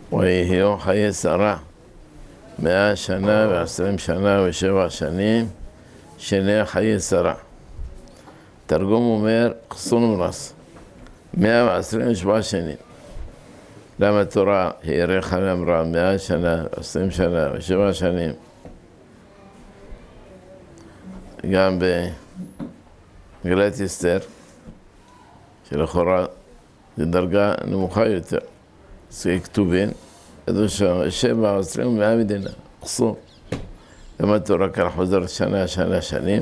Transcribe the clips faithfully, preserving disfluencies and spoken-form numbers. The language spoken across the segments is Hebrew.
ויהיו חיי שרה מאה שנה ועשרים שנה ושבע שנים שנהיה חיי שרה. תרגום אומר חסון ומרס, מאה ועשרים ושבע שנים. למה התורה האריכה ואמרה מאה שנה, עשרים שנה ושבע שנים? גם במגילת אסתר, שלכאורה זו דרגה נמוכה יותר, זה כתובים, כתוב שבע עשרים ומאה מדינה, חסון. למה התורה כאן חוזרת שנה, שנה, שנים?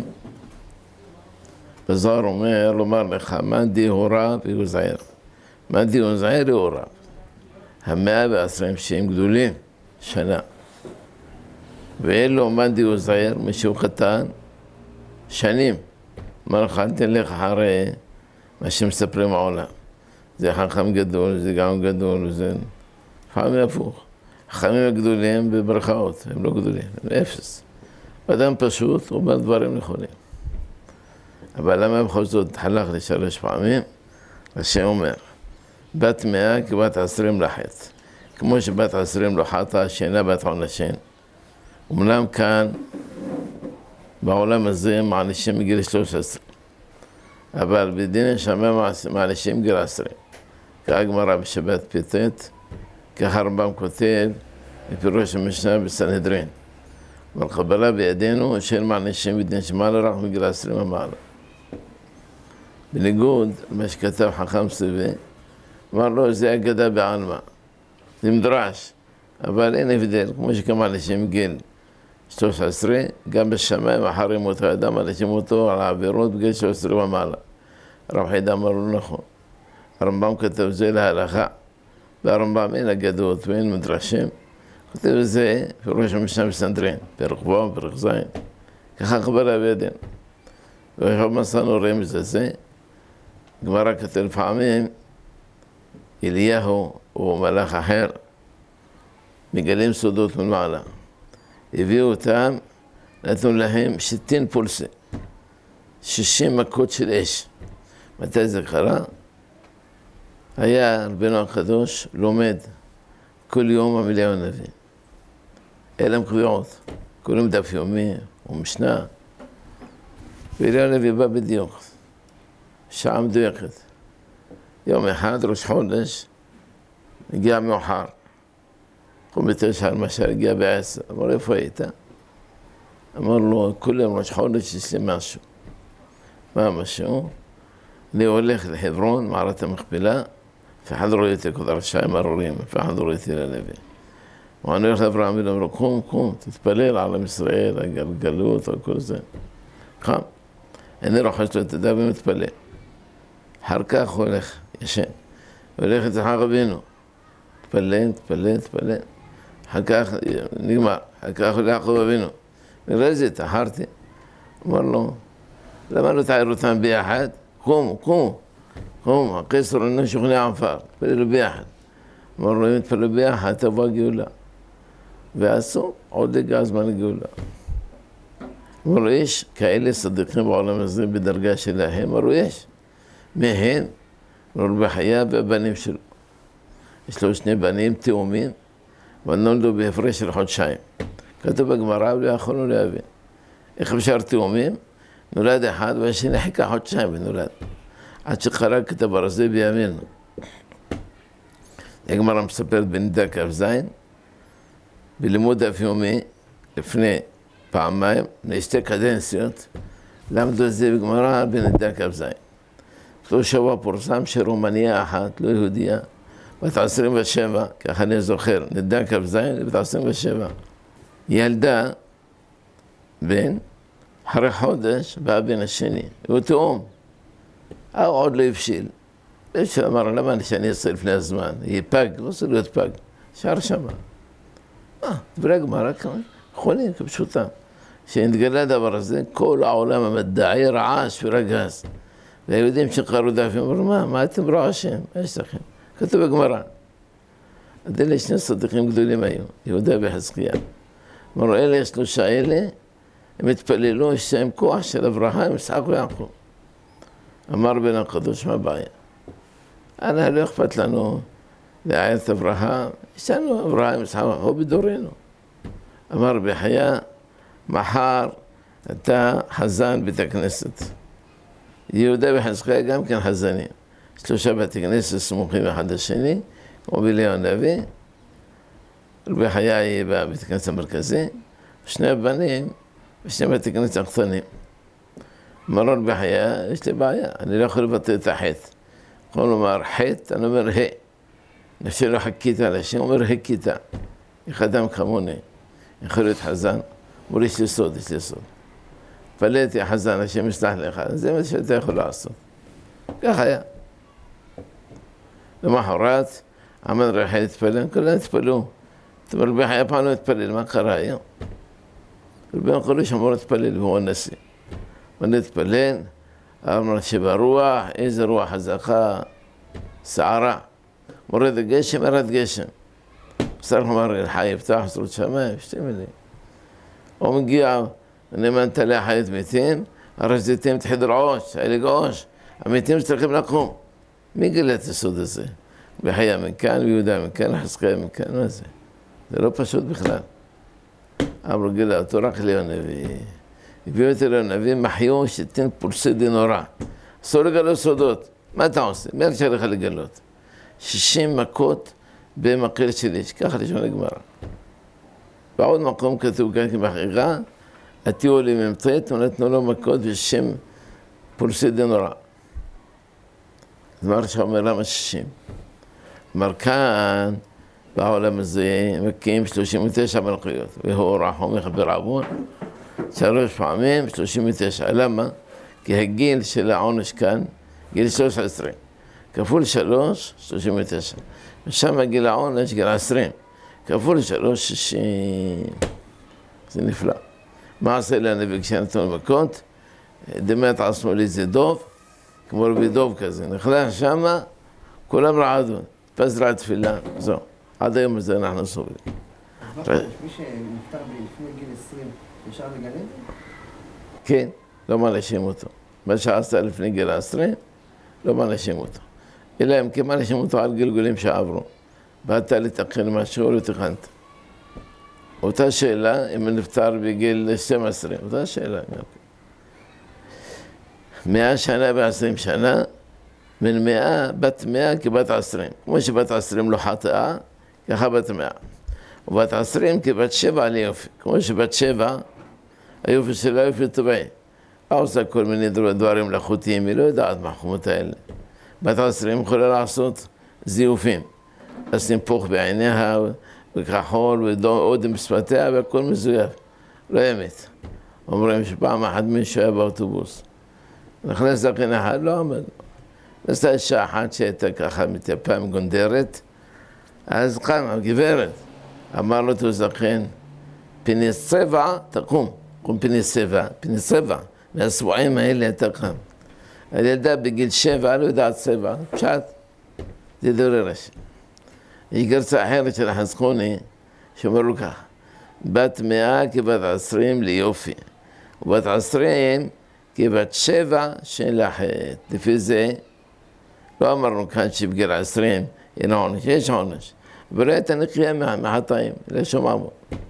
בזוהר אומר, לומר לך, מאן דהוריו יוזער. מאן דהוזער הוריו. המאה ועשרים שהם גדולים, שנה. ואלו מאן דהוזער, משהו קטן, שנים. אומר לך, אל תלך אחרי מה שמספרים העולם. זה חכם גדול, זה גם גדול, זה לפעמים הפוך. החכמים הגדולים בברכאות, הם לא גדולים, הם אפס. אדם פשוט אומר דברים נכונים. אבל למה בכל זאת חלך לשלוש פעמים? השם אומר, בת מאה כבת עשרים לחץ. כמו שבת עשרים לא חטא, שאינה בת עונשין. אומנם כאן, בעולם הזה, מענישים מגיל שלוש עשרה. אבל בדין השמיים מענישים גיל עשרים. כך הגמרא בשבת פ"ט, כך הרמב"ם כותב בפירוש המשנה בסנהדרין. אבל קבלה בידינו שאין מענישים בדין שמעלה רק מגיל עשרים ומעלה. בניגוד למה שכתב חכם סבי, אמר לו, זה אגדה בעלמא, זה מדרש, אבל אין הבדל, כמו שכמה אנשים גיל שלוש עשרה, גם בשמיים אחרי מות האדם, אנשים אותו על העבירות בגיל שלוש עשרה ומעלה. הרב חידה אמר לו נכון. הרמב"ם כתב זה להלכה, והרמב"ם אין אגדות ואין מדרשים, כותב זה פירוש המשנה בסנהדרין, פרק ו' פרק ז', ככה קבלה בידינו. ועכשיו מצאנו רמז לזה, גמרא כתב לפעמים, אליהו או מלאך אחר, מגלים סודות מלמעלה. הביאו אותם, נתנו להם שיטין פולסי, שישים מכות של אש. מתי זה קרה? היה רבנו הקדוש לומד כל יום אליהו הנביא. אלה הם קביעות, כולם דף יומי ומשנה. ואליהו הנביא בא בדיוק, שעה מדויקת. יום אחד, ראש חודש, הגיע מאוחר. הוא בתשע, למשל, הגיע בעשר. אמר, איפה היית? אמר לו, כל יום ראש חודש יש לי משהו. מה משהו? אני הולך לחברון, מערת המכפלה, אף אחד לא ראיתי כבוד רשעים ארורים, אף אחד לא ראיתי לנביא. ואני הולך לאברהם אבינו, אמרו, קום, קום, תתפלל על עם ישראל, הגלגלות, על כל זה. קם. אני רוחש לו את הדף ומתפלל. אחר כך הוא הולך, ישן. הוא הולך אצל רבינו. תפלל, תפלל, תפלל. אחר כך נגמר. אחר כך הוא הולך אבינו. נראה זה, תחרתי. אמר לו, למה לא תעיר אותם ביחד? קומו, קומו. קומו, הקיסר אינו שוכנע עפר. תפללו ביחד. אמר לו, אם תפללו ביחד, תבוא הגאולה. ועשו, עוד הגע הזמן הגאולה. אמר לו, יש כאלה צדיקים בעולם הזה בדרגה שלהם? אמר לו, יש. מהן, רבי חייא והבנים שלו. יש לו שני בנים תאומים, ונולדו בהפרש של חודשיים. כתוב בגמרא, ולא יכולנו להבין. איך אפשר תאומים? נולד אחד, והשני חיכה חודשיים ונולד. עד שקרא כתב הרזה בימינו. הגמרא מספרת בנידה כ"ז, בלימוד דף יומי, לפני פעמיים, לשתי קדנציות, למדו את זה בגמרא בנידה כ"ז. אותו שבוע פורסם שרומניה אחת, לא יהודיה, בת עשרים ושבע, ככה אני זוכר, נידה כ"ז, בת עשרים ושבע. ילדה בן, אחרי חודש, בא בן השני, הוא תאום. הוא עוד לא הבשיל. הוא אמר, למה שאני אעשה לפני הזמן? יהיה פג, לא צריך להיות פג. שער שמה. מה? דברי הגמרא, נכונים, כפשוטם. כשנתגלה הדבר הזה, כל העולם המדעי רעש ורגז. והיהודים שקראו דפים, אמרו, מה? מה אתם רועשים? מה יש לכם? כתוב בגמרא. עד אלה שני צדיקים גדולים היו, יהודה וחזקיה. אמרו, אלה שלושה אלה, הם התפללו, יש להם כוח של אברהם, יצחק ויעקב. אמר בן הקדוש, מה הבעיה? אנא, לא אכפת לנו לעיית אברהם, יש לנו אברהם, הוא בדורנו. אמר רבי חייא, מחר אתה חזן בית הכנסת. יהודה וחזקיה גם כן חזנים. שלושה בתי כנסת סמוכים אחד לשני, כמו באליהו הנביא. רבי חייא יהיה בבית הכנסת המרכזי, שני הבנים ושני בתי כנסת הקטנים. אמר רבי חייא, יש לי בעיה, אני לא יכול לבטא את החטא. יכול לומר חטא, אני אומר ה'. נפשי לא חכית על השם, אומר הכיתה. איך אדם כמוני, יכול להיות חזן, אומר יש לי סוד, יש לי סוד. פלאתי החזן, השם יסלח לך, זה מה שאתה יכול לעשות. כך היה. למחרת, עמד רבי חייא להתפלל, כולם התפללו. זאת אומרת, רבי חייא פעם לא התפלל, מה קרה היום? רבי חודש אמור להתפלל, והוא הנשיא. הוא להתפלל, אמר שברוח, איזה רוח חזקה, סערה. מורד הגשם, ירד גשם. בסדר אמר, אלחי יפתח חסרות שמיים, שתי מילים. הוא מגיע, נאמן תלה חיית מתים, הרשתים תחידר עוש, היה לגעוש, המתים צריכים לקום. מי גילה את הסוד הזה? בחייה מכאן, ויהודה מכאן, חזקיה מכאן, מה זה? זה לא פשוט בכלל. אמרו גילה אותו רק אליהו הנביא. הביאו את אליהו הנביא, מחיו שתין פורסי דינורה. אסור לגלות סודות. מה אתה עושה? מי אפשר לך לגלות? שישים מכות במקל של איש, ככה לשון הגמרא. בעוד מקום כתוב כאן כמחרירה, עתיעו לי ממתית ונתנו לו מכות ושישים פורסי דינורה. דבר שאומר למה שישים. אמר כאן, בעולם הזה מקים שלושים ותשע מלכויות, והוא רחום מחבר עוון, שלוש פעמים שלושים ותשע. למה? כי הגיל של העונש כאן, גיל שלוש עשרה. כפול שלוש, שלושים ותשע. ושם גיל העונש, גיל עשרים. כפול שלוש, שישים. זה נפלא. מה עשה לנביא כשנתנו מכות? דמת עצמו לי זה דוב, כמו רבי דוב כזה. נכנס שמה, כולם רעדו. פזרה תפילה, זהו. עד היום הזה אנחנו סובלים. מי שנפטר לפני גיל עשרים, אפשר לגלל? כן, לא מלשים אותו. מה שעשתה לפני גיל עשרים, לא מלשים אותו. אלא אם כן מלשים אותו על גלגולים שעברו. באת לתקן משהו, לא תכנת. אותה שאלה, אם נפטר בגיל שתים עשרה, אותה שאלה. מאה שנה ועשרים שנה, מן מאה, בת מאה כבת עשרים. כמו שבת עשרים לא חטאה, ככה בת מאה. ובת עשרים כבת שבע על יופי. כמו שבת שבע, היופי שלה יופי טבעי. היא עושה כל מיני דברים מלאכותיים, היא לא יודעת מה החומות האלה. בת עשרים יכולה לעשות זיופים. לשים פוך בעיניה, וכחול, ואודם בשפתיה, והכל מזויף. לא אמת. אומרים שפעם אחת מישהו היה באוטובוס. נכנס זקן אחד, לא עמד. נסעה אישה אחת שהייתה ככה מטפה מגונדרת, אז קמה, גברת, אמר לו תו זקן, פיניס צבע, תקום, קום פיניס צבע, פיניס צבע, מהשבועיים האלה אתה קם. הילדה בגיל שבע, לא יודעת צבע, פשט, זה דורי רשי. היא גרסה אחרת של החזקוני, שאומר לו כך, בת מאה כבת עשרים ליופי, ובת עשרים כבת שבע של החטא. לפי זה, לא אמרנו כאן שבגיל עשרים אין עונש, יש עונש. ולא הייתה נקייה מהחטאים, לא שומענו.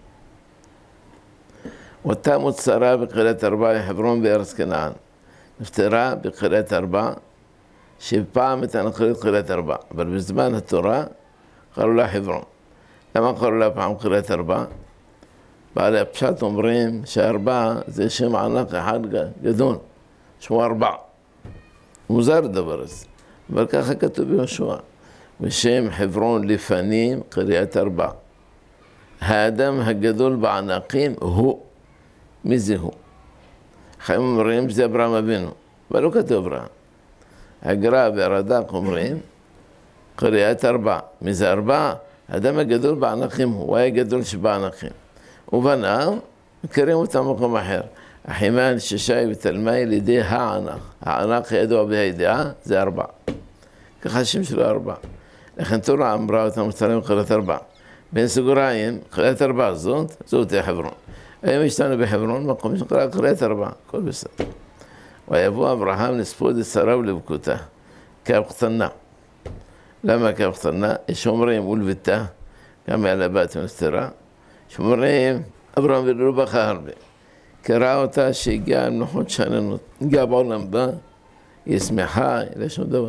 אותה מוצרה בקריית ארבע לחברון בארץ כנען. נפטרה בקריית ארבע, שפעם הייתה נקראת קריית ארבע. אבל בזמן התורה קראו לה חברון. למה קראו לה פעם קריית ארבע? בעלי הפשט אומרים שארבע זה שם ענק אחד גדול, שמו ארבע. מוזר הדבר הזה. אבל ככה כתוב ביהושע. בשם חברון לפנים קריית ארבע. האדם הגדול בענקים הוא. מי זה הוא? חיים אומרים שזה אברהם אבינו, אבל לא כתוב אברהם. הגר"א והרד"ק אומרים קריית ארבע. מי זה ארבע? האדם הגדול בענקים הוא, הוא היה גדול שבענקים. ובניו, מכירים אותם במקום אחר. אחימן, ששי ותלמי לידי הענק. הענק הידוע בהידיעה זה ארבע. ככה השם שלו ארבע. לכן תורה אמרה אותם מוצרים קריית ארבע. בין סגוריים, קריית ארבע זאת, זאת היא חברון. היום יש לנו בחברון מקום שנקרא קריית ארבע, הכל בסדר. ויבוא אברהם לספוד את שרה ולבכותה, כאב קטנה. למה כך קטנה? יש אומרים ולביתה, גם על הבת ונסתרה, שאומרים, אברהם אבינו לא בכה הרבה. קרא אותה שהגיעה למנוחות שאננות, הגיעה בעולם בה, היא שמחה, אין לה שום דבר.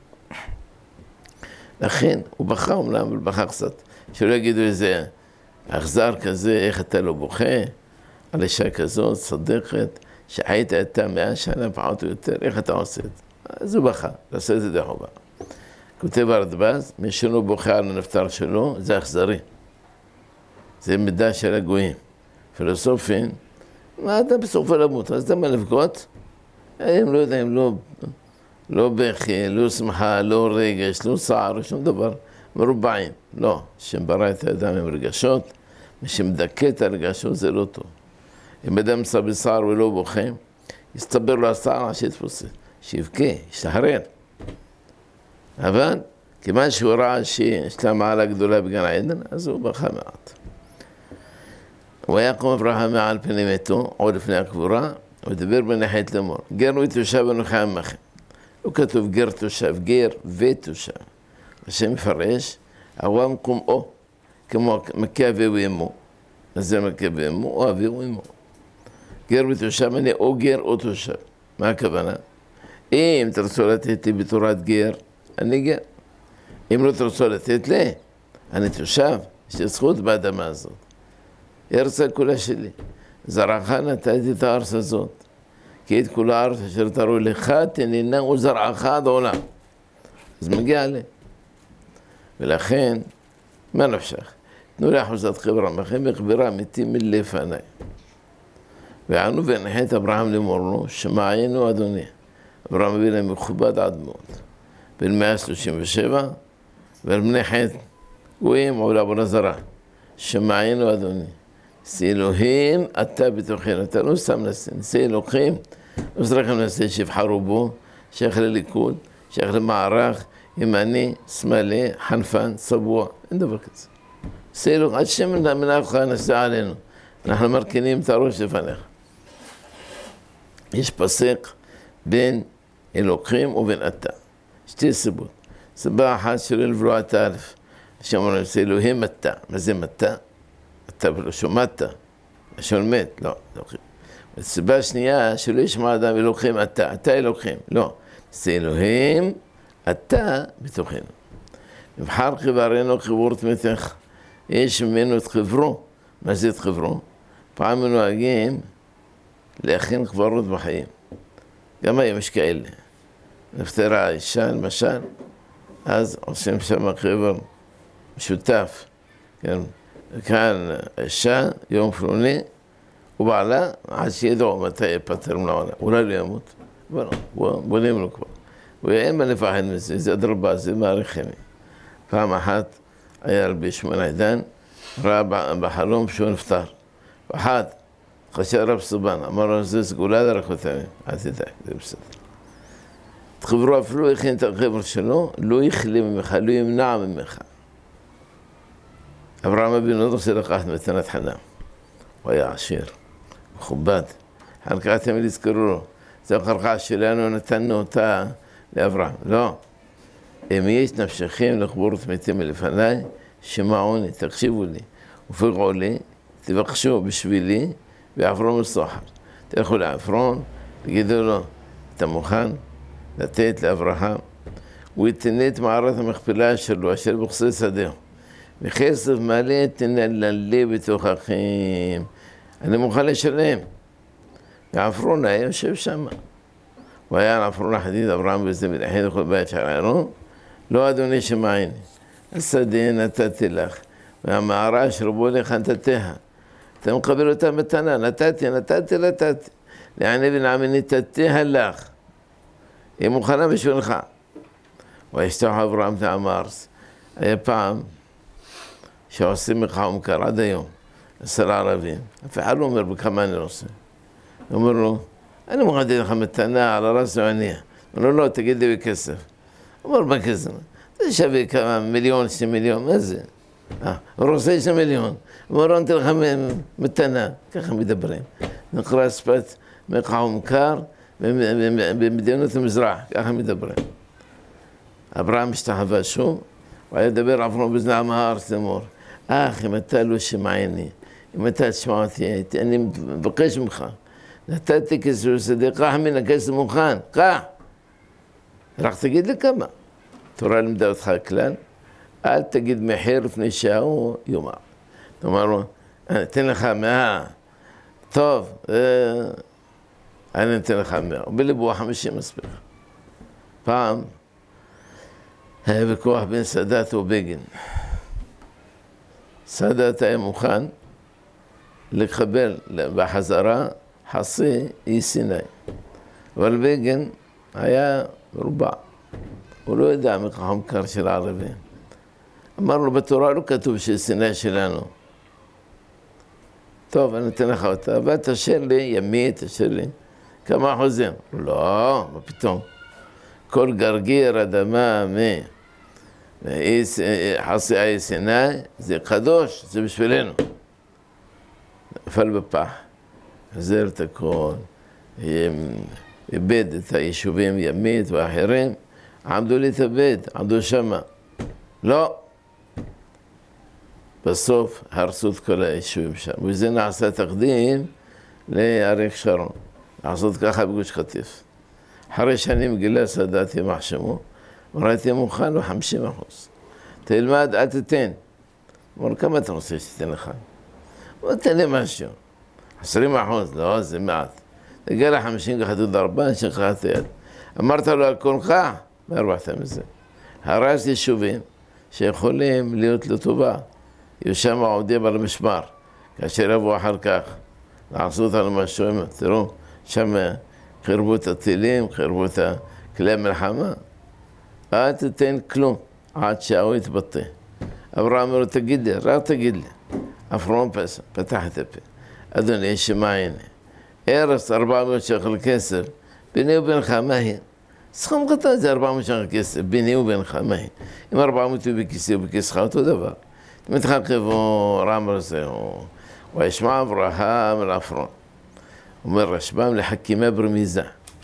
לכן, הוא בכה אומנם, אבל בכה קצת. שלא יגידו איזה אכזר כזה, איך אתה לא בוכה, על אישה כזאת, צדקת, שחיית איתה מאה שנה פחות או יותר, איך אתה עושה את זה? אז הוא בכה, לעשות את זה די חובה. כותב הרדב"ז, מי שלא בוכה על הנפטר שלו, זה אכזרי. זה מידה של הגויים. פילוסופים, מה אתה בסופו למות? אז אתה מה לבכות? הם לא יודעים, לא, לא בכי, לא שמחה, לא רגש, לא צער, שום דבר. מרובעים. לא, שברא את האדם עם רגשות, מי שמדכא את הרגשות זה לא טוב. אם אדם נמצא בצער ולא בוכה, יסתבר לו הצער שיתפוסה, שיבכה, ישתחרר. אבל כיוון שהוא ראה שיש לה מעלה גדולה בגן העדן, אז הוא בכה מעט. הוא היה קום אברהם מעל פני מתו, עוד לפני הקבורה, הוא דיבר בנחת לאמור, גר ותושב אנוכי עמכם. לא כתוב גר תושב, גר ותושב. השם מפרש, אברהם קומאו, כמו מכה אביו ואמו. אז זה מכה ואמו, או אביו ואמו. גר ותושב, אני או גר או תושב. מה הכוונה? אם תרצו לתת לי בתורת גר, אני גר. אם לא תרצו לתת לי, אני תושב, יש לי זכות באדמה הזאת. ארץ כולה שלי. זרעך נתתי את הארץ הזאת. כי את כל הארץ אשר תראו לך, תנינה וזרעך עד עולם. אז מגיע לי. ולכן, מה נפשך? תנו לי אחוזת חברה, מכם וחברה מתים מלפני. וענו ונחת אברהם לאמור לו, שמעיינו אדוני. אברהם אבינו מכובד עד מאוד. בן מאה שלושים ושבע, ובני חטא גויים עולה עבודה זרה. שמעיינו אדוני. נשיא אלוהים, אתה בתוכנו, אתה לא סתם נשיא, נשיא אלוהים, לא צריכים נשיא שיבחרו בו, שייך לליכוד, שייך למערך, ימני, שמאלי, חנפן, צבוע, אין דבר כזה. נשיא אלוהים, עד שמנהלך נשיא עלינו, אנחנו מרכינים את הראש לפניך. יש פסק בין אלוהים ובין אתה. שתי סיבות. סיבה אחת שלא לבלוע את האלף. שאומרים, נשיא אלוהים אתה. מה זה מתה? אתה ולא שומעת, השול מת, לא, לא. הסיבה השנייה, שלא ישמע אדם אלוהים אתה, אתה אלוהים, לא. זה אלוהים, אתה בתוכנו. מבחר חברנו חברות מתך, יש ממנו את חברו, מה זה את חברו? פעם מנוהגים להכין חברות בחיים. גם היום יש כאלה. נפטרה האישה, למשל, אז עושים שם חבר משותף, כן? כאן אישה, יום פלוני, ובעלה, עד שידעו מתי יפטר מן העולם. אולי לא ימות, אבל בונים לו כבר. ואין מה לפחד מזה, זה אדרבה, זה מעריכים. פעם אחת היה רבי שמעון עידן, ראה בחלום שהוא נפטר. ואחד, חשב רב סובן, אמר לו, זה סגולה דרך אותנו, אל תדאג, זה בסדר. תחברו אפילו הכין את החבר שלו, לא יחלה ממך, לא ימנע ממך. אברהם אבינו לא רוצה לקחת מתנת חינם. הוא היה עשיר, מכובד. אחר כך תמיד יזכרו לו, זו הקרקע שלנו, נתנו אותה לאברהם. לא. אם יש נפשכם לחבורת מתים מלפניי, שמעוני, תקשיבו לי, ופגעו לי, תבקשו בשבילי, ועפרון מסוחר. תלכו לעפרון, תגידו לו, אתה מוכן לתת לאברהם? הוא יתנה את מערת המכפלה שלו, אשר בכסי שדהו. וכסף מלא תנללה בתוככם. אני מוכן לשלם. ועפרון היה יושב שם. הוא היה עפרון החדיד, אברהם וזה מלאחד לכל בית שערנו. לא אדוני שמעיני. השדה נתתי לך. והמערה שרבו לך נתתיה. אתה מקבל אותה מתנה. נתתי, נתתי, נתתי. לעני בן עמי נתתיה לך. היא מוכנה בשבילך. וישתח אברהם תאמרס. היה פעם שעושים מחאה ומכר עד היום, עשרה ערבים. אף אחד לא אומר בכמה אני עושה. הוא אומר לו, אני מוכן לתת לך מתנה על הרס ועניה. הוא אומר לו, לא, תגיד לי בכסף. הוא אומר, בכסף. זה שווה כמה מיליון, שני מיליון, מה זה? אה, הוא רוצה שני מיליון. הוא אומר, אני אתן לך מתנה. ככה מדברים. נקרא שפת מחאה ומכר במדינות המזרח, ככה מדברים. אברהם השתחווה שוב, והיה דבר עפרון בזנעם הארץ לאמור, אך אם אתה לא שמעני, אם אתה תשמע אותי, אני מבקש ממך, נתתי כסף לשדה, קח מן הכסף מוכן, קח. רק תגיד לי כמה. תורה לימדה אותך כלל, אל תגיד מחיר לפני שההוא יאמר. תאמר לו, אני אתן לך מאה, טוב, אני אתן לך מאה, ובליבו חמישים מספיק. פעם היה ויכוח בין סאדאת ובגין. סאדאת היה מוכן לקבל בחזרה חצי אי סיני, אבל בגין היה מרובע, הוא לא ידע מכחום קר של הערבים. אמר לו, בתורה לא כתוב שסיני שלנו. טוב, אני אתן לך אותה, אבל תשאיר לי, ימי, תשאיר לי, כמה אחוזים? לא, מה פתאום? כל גרגיר אדמה מחצי האי סיני, זה קדוש, זה בשבילנו. נפל בפח, חזר את הכל, איבד את היישובים ימית ואחרים, עמדו להתאבד, עמדו שמה. לא. בסוף הרסו את כל היישובים שם, וזה נעשה תקדים לאריק שרון, לעשות ככה בגוש קטיף. אחרי שנים גילה סאדאת יימח שמו, וראיתי מוכן לו חמישים אחוז. תלמד, אל תתן. אמר, כמה אתה רוצה שתתן לך? בוא תן לי משהו. עשרים אחוז, לא, זה מעט. תגיע לחמישים כחתות ארבע, שכחה את היד. אמרת לו על קונך, מה הרווחת מזה? הרס יישובים שיכולים להיות לטובה. יהיו שם עובדים על המשמר, כאשר יבואו אחר כך, לעשות על משהו, תראו, שם חרבו את הטילים, חרבו את כלי המלחמה, אל תתן כלום, עד שההוא יתבטא. אברהם אומר לו, תגיד לי, רק תגיד לי. עפרון פתח את הפה, אדוני, שמע הנה, ארץ ארבע מאות שקל כסף, ביני ובינך, מה היא? סכום קטן זה ארבע מאות שקל כסף, ביני ובינך, מה היא? אם ארבע מאות הוא בכיסי ובכיסך, אותו דבר. מתחכב או רמר זה, וישמע אברהם אל עפרון. אומר רשב"ם לחכימה ברמיזה.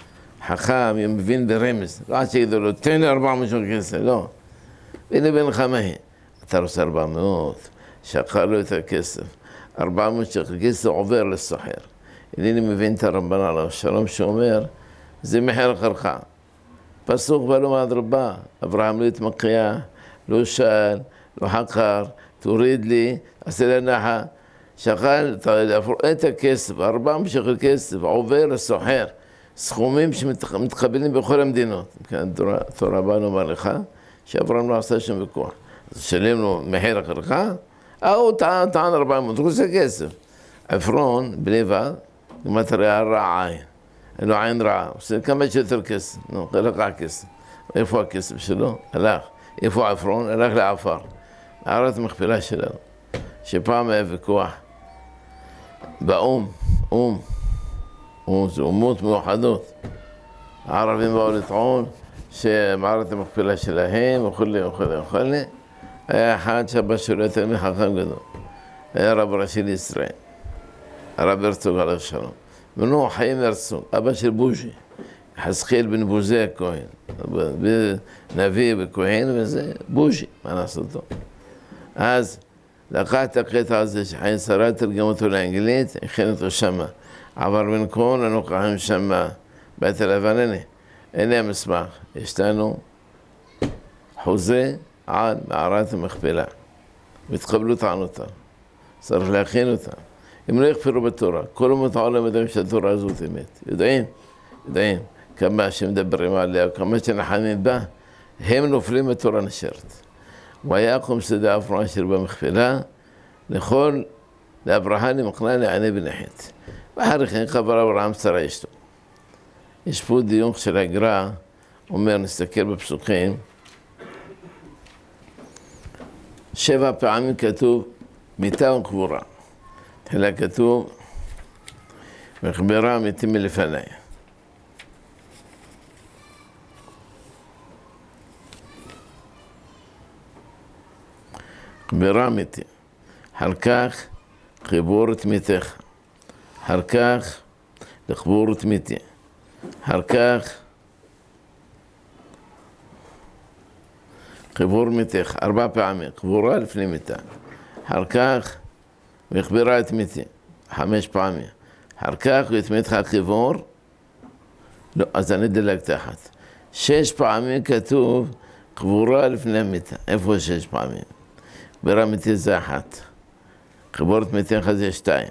חכם מבין ברמז, לא עד שיגידו לו, תן לי ארבע מאות שקל כסף, לא. והנה בינך מה היא? אתה רוצה ארבע מאות, שקל לו את הכסף. ארבע מאות שקל כסף עובר לסוחר. אינני מבין את הרמב"ן עליו שלום שאומר, זה מחיר חרכה. פסוק בא לו מהדרבה, אברהם לא התמקח, לא שאל, לא חקר, תוריד לי, עשה לנחה, שקל את הכסף, ארבע מאות שקל כסף, עובר לסוחר, סכומים שמתקבלים בכל המדינות. כאן תורה בא לומר לך, שאברהם לא עשה שום ויכוח. אז שלם לו מחיר החרכה, הוא טען, טען ארבע מאות, הוא עושה כסף. עפרון, בלבד, מטריה רע עין, אין לו עין רעה, עושה כמה שיותר כסף, נו, לקח כסף. איפה הכסף שלו? הלך. איפה עפרון? הלך לעפר. הערת המכפלה שלנו, שפעם היה ויכוח באום, אום, אום, זה אומות מאוחדות. הערבים באו לטעון שמערת המכפלה שלהם, וכולי וכולי וכולי. היה אחד שהבא שלו יותר מחכם גדול. היה רב ראשי לישראל, הרב הרצוג עליו שלום. מנו חיים הרצוג, אבא של בוז'י, חזקאל בן בוזי הכהן, נביא וכהן וזה בוז'י, מה לעשות אותו? אז לקח את הקטע הזה שחיים שרה, תרגם אותו לאנגלית, הכין אותו שמה. עבר בין כל הנוכחים שמה, בית הלבן, הנה, הנה המסמך. יש לנו חוזה על מערת המכפלה, והתקבלו טענותם. צריך להכין אותם. הם לא יכפרו בתורה, כל אומות העולם יודעים שהתורה הזאת אמת. יודעים, יודעים כמה שמדברים עליה, כמה שנחנים בה, הם נופלים בתורה נשארת. ויקום שדה עפרון אשר במכפלה, לכל, לאברהם למקנה לעני בנחת. ואחרי כן קבר אברהם שרה אשתו. יש פה דיון של הגר"א, אומר, נסתכל בפסוקים, שבע פעמים כתוב מיתה וקבורה. תחילה כתוב, וקברה מתים מלפני. קברה מתים. אחר כך חיבור את מתיך. אחר כך לקבור את מיתי. אחר כך קבור מתך, ארבע פעמים, קבורה לפני מיתה. אחר כך, מקבירה את מיתי, חמש פעמים. אחר כך, ואת מתך קבור, לא, אז אני דלג תחת. שש פעמים כתוב, קבורה לפני מיתה. איפה שש פעמים? קבירה מיתי זה אחת. קבור את מתך זה שתיים.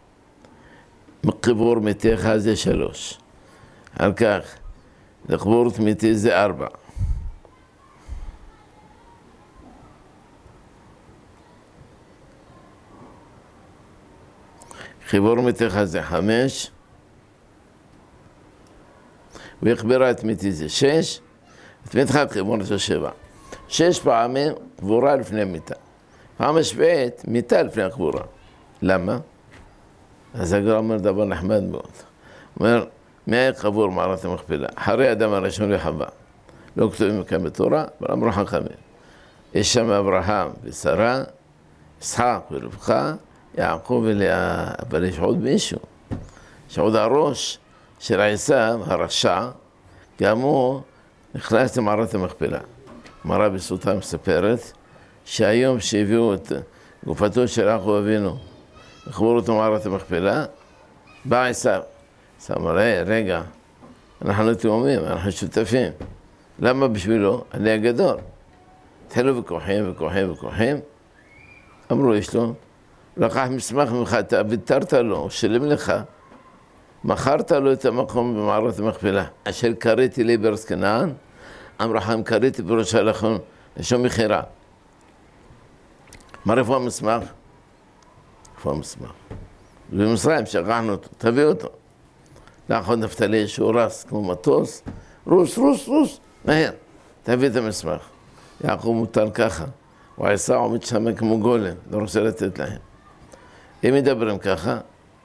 קבור מתך זה שלוש. אחר כך, לקבור את מיתי זה ארבע. חיבור מתך זה חמש, והקברה את מיתי זה שש, את מתך חיבור זה שבע. שש פעמים קבורה לפני מיתה. פעם השביעית מיתה לפני הקבורה. למה? אז הגר"א אומר דבר נחמד מאוד. אומר, מי היה קבור מערת המכפלה? אחרי האדם הראשון לחווה. לא כתובים כאן בתורה, אבל אמרו חכמים. יש שם אברהם ושרה, יצחק ורבקה, יעקב ולאה, אבל יש עוד מישהו. יש עוד הראש של עשיו, הרשע, גם הוא נכנס למערת המכפלה. גמרא בסוטה מספרת שהיום שהביאו את גופתו של יעקב אבינו, וחברו אותו מערת המכפלה, בא עשיו. אז אמר, רגע, אנחנו תאומים, אנחנו שותפים. למה בשבילו? אני הגדול. התחילו וכוחים וכוחים וכוחים. אמרו, יש לו, לקח מסמך ממך, אתה ויתרת לו, הוא שילם לך, מכרת לו את המקום במערת המכפלה. אשר קראתי לי בארץ כנען, אמרו חיים קראתי בראש הלכון, לשום מכירה. מה איפה המסמך? איפה המסמך? במצרים שכחנו אותו, תביא אותו. לאחוד נפתלי שהוא רס כמו מטוס, רוס, רוס, רוס, מהר, תביא את המסמך. יעקב מוטל ככה, ועשיו עומד שם כמו גולם, לא רוצה לתת להם. הם מדברים ככה,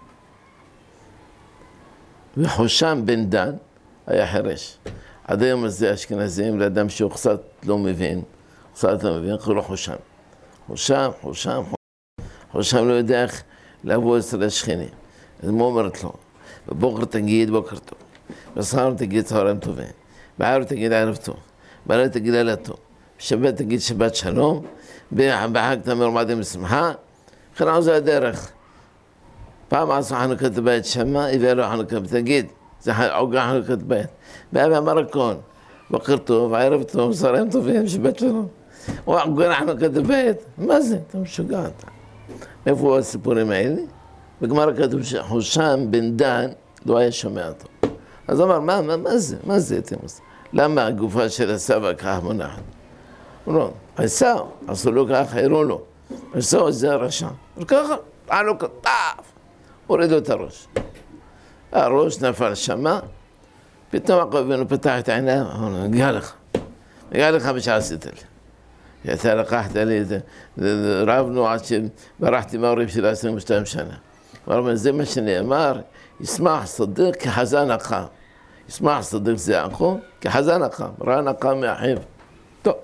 וחושם בן דן היה חרש. עד היום הזה אשכנזים, לאדם שהוא קצת לא מבין, קצת לא מבין, קוראים לו חושם. חושם, חושם, חושם. חושם לא יודע איך לבוא אצל השכנים. אז מה אומרת לו? בבוקר תגיד בוקר טוב, בסחר תגיד צהריים טובים, בערב תגיד ערב טוב, בלילה תגיד לילה טוב, בשבת תגיד שבת שלום, בחג תאמר מועדים בשמחה, וכן זה הדרך. פעם עשו חנוכת בית שמה, הביאו לו חנוכת בית, תגיד, זה עוגה חנוכת בית. ואבא אמר הכל, בוקר טוב, ערב טוב, צהריים טובים, שבת שלום. הוא עוגה חנוכת בית, מה זה? אתה משוגע אתה. מאיפה הסיפורים האלה? בגמרא כתוב שחושם בן דן לא היה שומע אותו. אז הוא אמר, מה, מה, מה זה? מה זה אתם עושים? למה הגופה של עשיו ככה מונחת? הוא לא, עשיו, עשו לו ככה, הראו לו. עשיו זה הרשע. וככה, פעם לו ככה, פאף, הורידו את הראש. הראש נפל שמה, פתאום יעקב אבינו פתח את העיניים, אמר לו, נגיע לך. נגיע לך מה שעשית לי. אתה לקחת לי את זה, רבנו עד שברחתי מההורים של עשרים ושתיים שנה. אבל זה מה שנאמר, ישמח צדיק כחזן אחיו. ישמח צדיק זה יעקב כחזן אחיו, ראה נקם מאחיו. טוב.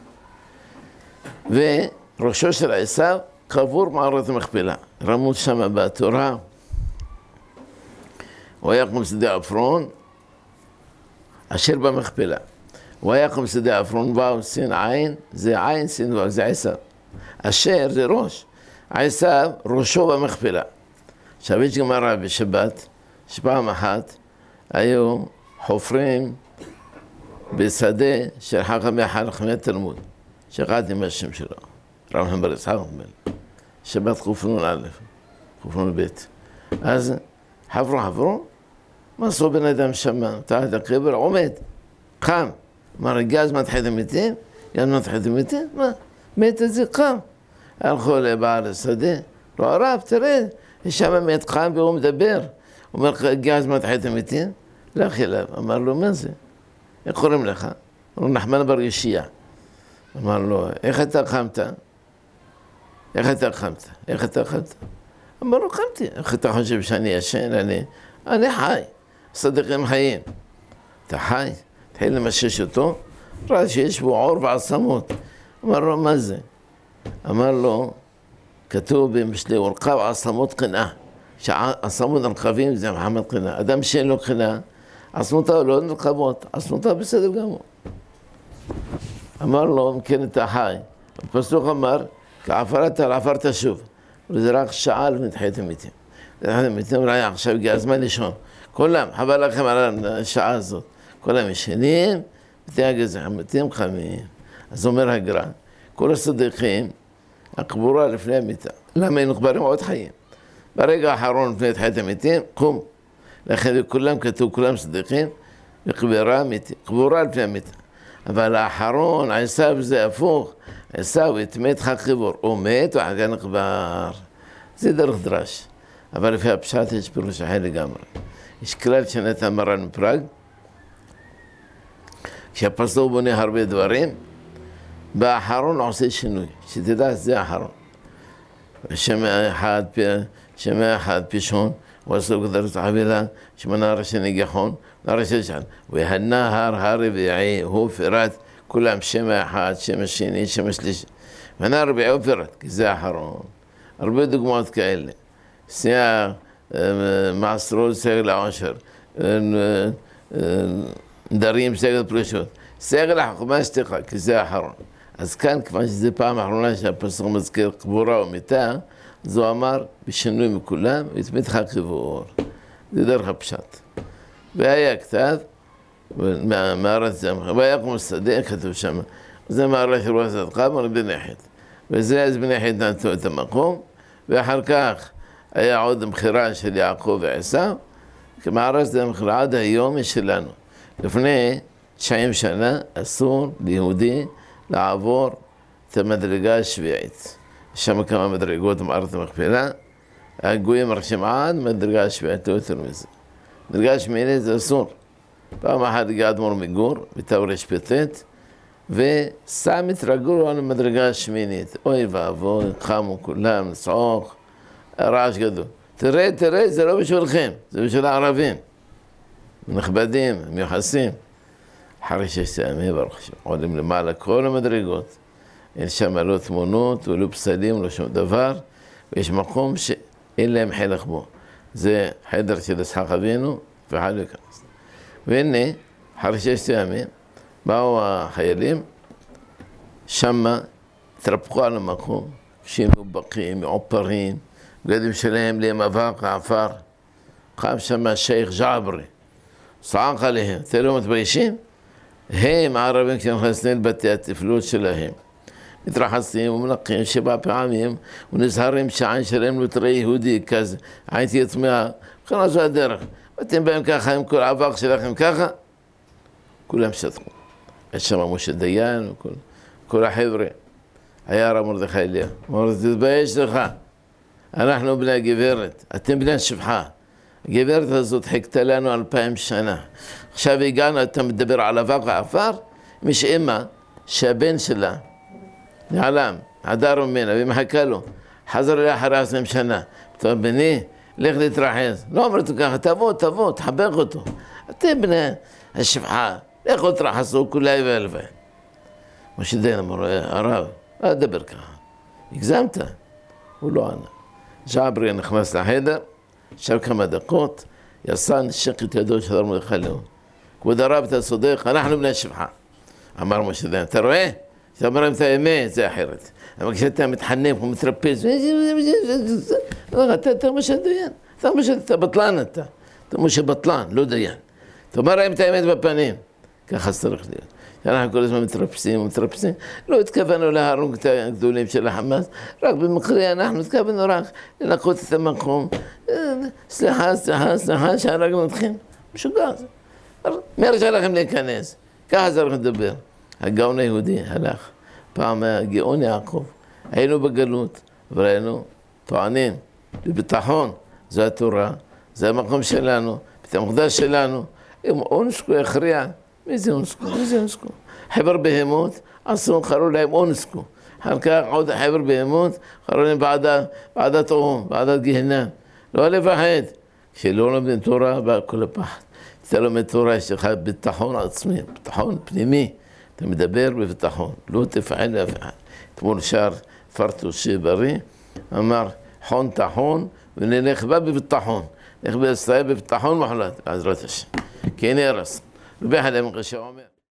וראשו של עשיו קבור מערת המכפלה. רמוז שם בתורה, הוא היה כמו שדה עפרון, אשר במכפלה. הוא היה כמו שדה עפרון, ואו סין עין, זה עין, סין ואו, זה עשיו. אשר זה ראש. עשיו ראשו במכפלה. עכשיו יש גמרא בשבת, שפעם אחת היו חופרים בשדה של חכמי חכמי תלמוד, שקראתי עם השם שלו, רב חיים בר יצחק בן, שבת חופרון א', חופרון ב'. אז חפרו חפרו, מה עשו בן אדם שמה, תחת הקבר, עומד, חם. אמר, הגיע הזמן תחית המתים? הגיע הזמן תחית המתים? מה? מת את זה חם. הלכו לבעל השדה, לא הרב, תראה, יש שם מת חם והוא מדבר. הוא אומר, הגיע הזמן תחית המתים? לך אליו. אמר לו, מה זה? איך קוראים לך? אמר לו, נחמן בר ישיה. אמר לו, איך אתה חמת? איך אתה חמת? איך אתה חמת? אמר לו, חמתי. איך אתה חושב שאני ישן? אני, אני חי. צדיקים חיים. אתה חי? התחיל למשש אותו, ראה שיש בו עור ועצמות. אמר לו, מה זה? אמר לו, כתוב במשלי, ורקב עצמות קנאה. שעצמות הנרחבים זה מחמת קנאה. אדם שאין לו קנאה, עצמותיו לא נרחבות, עצמותיו בסדר גמור. אמר לו, אם כן אתה חי. הפסוק אמר, כעפרת על עפר תשוב. וזה רק שעה לפני תחיית המתים. תחיית המתים, ראה, עכשיו הגיע הזמן לישון. כולם, חבל לכם על השעה הזאת. כולם ישנים, ותהיה הגזע, המתים חמים. אז אומר הגר"א, כל הסדיקים, הקבורה לפני המיטה. למה היינו קברים עוד חיים? ברגע האחרון לפני תחיית המתים, קום. לכן כולם כתוב, כולם סדיקים, וקברה אמיתית, קבורה לפני המיטה. אבל האחרון, עשיו זה הפוך, עשיו התמת חג חיבור, הוא מת ואחר נקבר. זה דרך דרש. אבל לפי הפשט יש פירוש אחר לגמרי. יש כלל שנתן מרן מפראג, כשהפסוק בונה הרבה דברים, באחרון עושה שינוי, שתדע זה האחרון. שמע אחד, שמע אחד פישון, הוא עושה כדרת חבילה, שמנה ראשי נגיחון, ראשי שחן. והנהר הרביעי הוא פירט, כולם שמע אחד, שמע שני, שמע שלישי. והנהר הרביעי הוא פירט, כי זה האחרון. הרבה דוגמאות כאלה. שיח, מעשרות, סגל העושר, דרים, סגל פרישות. סגל החוכמה שתיך, כי זה האחרון. אז כאן, כיוון שזו פעם האחרונה שהפסוק מזכיר קבורה ומיתה, אז הוא אמר, בשינוי מכולם, והתמת חג חיבור. זה דרך הפשט. והיה כתב, מארץ זמחה, והיה כמו שדה, כתוב שם, זה מארץ של ראש הדקה, אמר בן יחיד. וזה אז בן יחיד נתנו את המקום, ואחר כך היה עוד מכירה של יעקב ועשיו, כמארץ זמחה עד היום יש שלנו. לפני תשעים שנה אסור ליהודי לעבור את המדרגה השביעית. יש שם כמה מדרגות במערת המכפלה, הגויים מרשים עד מדרגה השביעית, לא יותר מזה. מדרגה השמינית זה אסור. פעם אחת הגיע אדמו"ר מגור, בתרפ"ט, ושם התרגלו על המדרגה השמינית. אוי ואבוי, קמו כולם, לצעוק, רעש גדול. תראה, תראה, זה לא בשבילכם, זה בשביל הערבים. נכבדים, מיוחסים. אחרי ששת ימים, ברוך השם, עולים למעלה כל המדרגות. אין שם לא תמונות ולא פסלים, לא שום דבר, ויש מקום שאין להם חלק בו. זה חדר של יצחק אבינו, ואחד לא ייכנס. והנה, אחרי ששת ימים, באו החיילים, שמה התרפקו על המקום, שהם מבקים, מעופרים, בגדים שלהם להם אבק, עפר. קם שם השייך ג'עברי, צעק עליהם, אתם לא מתביישים? הם הערבים כשנכנסים לבתי התפלות שלהם. מתרחצים ומנקים שבע פעמים ונזהרים שהעין שלהם לא תראה יהודי כזה, העין תהיה טמאה, בכלל זו הדרך. ואתם באים ככה עם כל האבק שלכם ככה, כולם שתקו. יש שם משה דיין וכל כל החבר'ה. היה הרב מרדכי אליהו, אמר, תתבייש לך, אנחנו בני הגברת, אתם בני השפחה. הגברת הזאת חיכתה לנו אלפיים שנה. עכשיו הגענו, אתה מדבר על אבק ועפר, יש אמא שהבן שלה נעלם, עדר ממנה, ומחכה לו. חזר אליה אחרי עשרים שנה. טוב, בני, לך להתרחץ. לא אמרתי ככה, תבוא, תבוא, תחבק אותו. אתם בני השפחה, לכו תרחצו כולי ואלוהי. משה דיין אמר, הרב, אל תדבר ככה. הגזמת? הוא לא ענה. ג'עברי נכנס לחדר, ישב כמה דקות, יצא נשק את ידו של הרב מרדכי אליהו. כבוד הרב, אתה צודק, אנחנו בני השפחה. אמר משה דיין, אתה רואה? אתה אומר להם את האמת, זה אחרת. אבל כשאתה מתחנף ומתרפס, אתה משה דיין, אתה משה, אתה בטלן אתה. אתה משה בטלן, לא דיין. אתה אומר להם את האמת בפנים. ככה צריך להיות. אנחנו כל הזמן מתרפסים ומתרפסים. לא התכוונו להרוג את הגדולים של החמאס, רק במקרה אנחנו התכוונו רק לנקות את המקום. סליחה, סליחה, סליחה, שהרגנו אתכם. משוגע. מי הרשה לכם להיכנס? ככה צריך לדבר. הגאון היהודי הלך, פעם היה גאון יעקב, היינו בגלות, וראינו, טוענים, בביטחון, זו התורה, זה המקום שלנו, בית המקדש שלנו, אם אונסקו יכריע, מי זה אונסקו? מי זה אונסקו? חבר בהמות, עשו, קראו להם אונסקו, אחר כך עוד חבר בהמות, קראו להם ועדת אום, ועדת גיהנם, לא לפחד, כשלא לומדים תורה, בא כל הפחד, כשאתה לומד תורה, יש לך ביטחון עצמי, ביטחון פנימי, אתה מדבר בביטחון, לא תפעל לאף אחד. אתמול שר פרטושי בריא, אמר, חון תחון, ונלך בה בביטחון. נלך בישראל בביטחון מחלט, בעזרת השם. כי אין הרס. רבי אחד המקשה אומר,